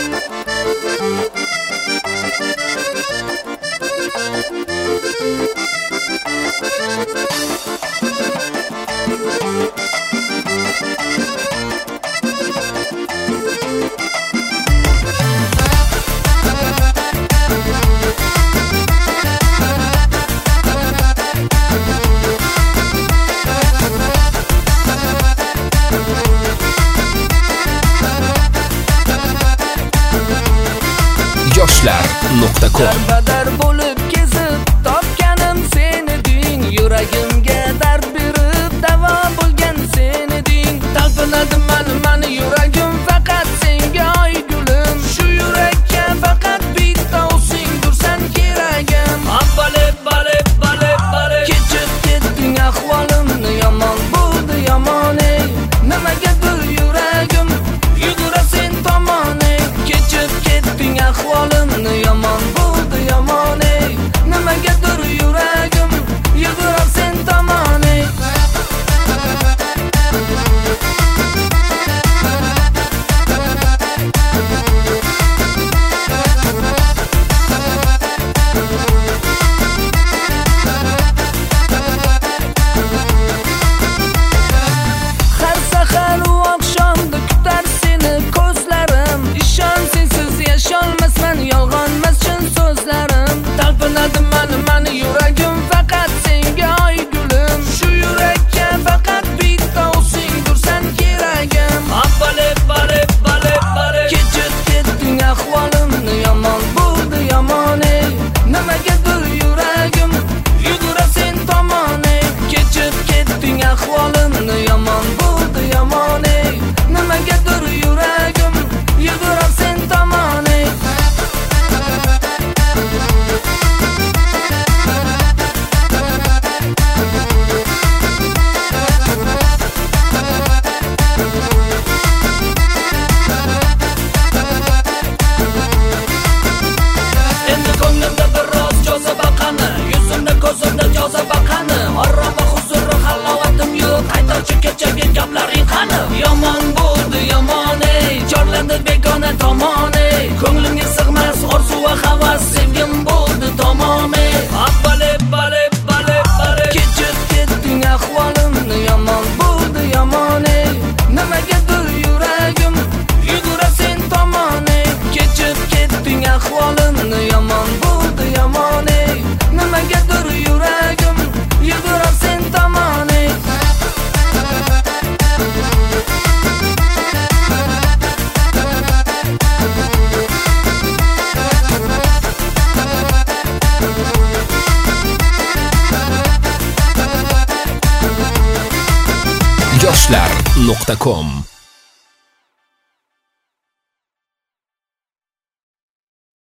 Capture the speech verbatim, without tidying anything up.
yoshlar nuqta com. Darbadar bo'lib kezib topganim seni ding, yuragimga dard berib davo bo'lgan seni ding. Talpinadim mani mani yuragim faqat senga oy gulim, shu yurakka faqat bitta o'zing dursan keragim. Bale bale bale bale kechib ketding ahvolimni, yomon bo'ldi yomon ey, nimagadir yuragim yugurar sen tomon ey. Kechib ketding ahvolimni, yomon bo'ldi yomon ey, nimagadir yuragim yugurar sen tomon ey. Har sahar u oqshomda kutar seni ko'zlarim, ishon sensiz yasholmasman, yolg'onmas chin so'zlarim. Talpinadim mani mani yuragim faqat senga oy gulim, shu yurakka faqat bitta o'zing dursan keragim. Bale bale bale bale kechib ketding ahvolimni, yomon bo'ldi yomon ey, nimagadir yuragim yugurar sen tomon ey. Kechib ketding ahvolimni, yomon bo'ldi yomon ey, nimagadir yuragim yugurar sen tomon ey. Endi ko'nglimda biroz jozaba qani, yuzimda ko'zimda jozaba qani, oroma huzuri halovatim yo'q, qaytarchi kechagi gaplaring qani. Yomon bo'ldi yomon ey, chorlandi begona tomon ey, ko'nglimga sig'mas orzu va havas, sevgim bo'ldi tamom ey. Bale bale bale bale kechib ketding ahvolimni, yomon bo'ldi yomon ey, nimagadir yuragim yugurar sen tomon ey. Kechib ketding ahvolimni, yomon bo'ldi yomon ey, nimagadir yuragim yugurar sen tomon ey. yoshlar nuqta com